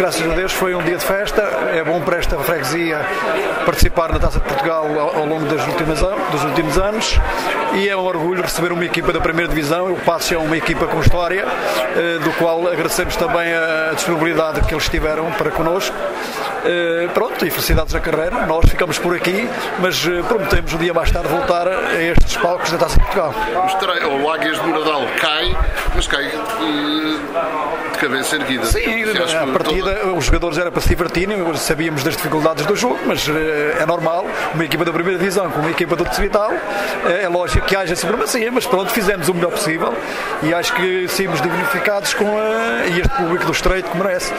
graças a Deus foi um dia de festa. É bom para esta freguesia participar na Taça de Portugal ao longo dos últimos anos, e é um orgulho receber uma equipa da primeira divisão. O Passos é uma equipa com história, do qual agradecemos também a disponibilidade que eles tiveram para connosco. Pronto, e felicidades na carreira. Nós ficamos por aqui, mas prometemos um dia mais tarde voltar a estes palcos da Taça de Portugal. O Águias de Moradal cai, mas cai de cabeça erguida. Sim, a partida, os jogadores era para se divertirem, sabíamos das dificuldades do jogo, mas é normal, uma equipa da primeira divisão com uma equipa do Distrital, é lógico que haja supremacia, mas pronto, fizemos o melhor possível e acho que saímos dignificados com este público do Estreito que merece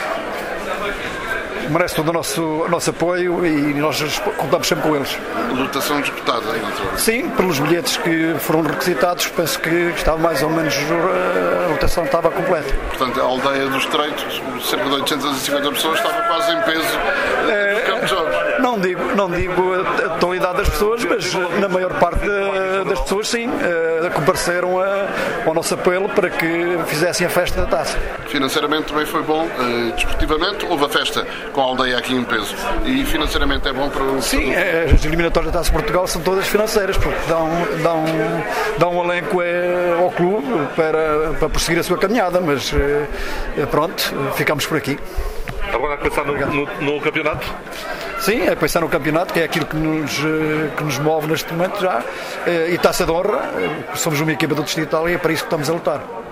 todo o nosso apoio, e nós contamos sempre com eles. Lotação disputada, então. Sim, pelos bilhetes que foram requisitados, penso que estava mais ou menos, a lotação estava completa. Portanto, a aldeia do Estreito, cerca de 850 pessoas, estava quase em peso no campo de jogos. Não digo a totalidade das pessoas, mas na maior parte das pessoas, sim, compareceram ao nosso apelo para que fizessem a festa da taça. Financeiramente também foi bom, desportivamente houve a festa com a aldeia aqui em peso, e financeiramente é bom para o... Sim, as eliminatórias da Taça de Portugal são todas financeiras, porque dão um elenco ao clube para prosseguir a sua caminhada, mas pronto, ficamos por aqui. Agora a pensar no campeonato? Sim, é pensar no campeonato, que é aquilo que nos move neste momento já, e taça de honra, somos uma equipa do Distrital e é para isso que estamos a lutar.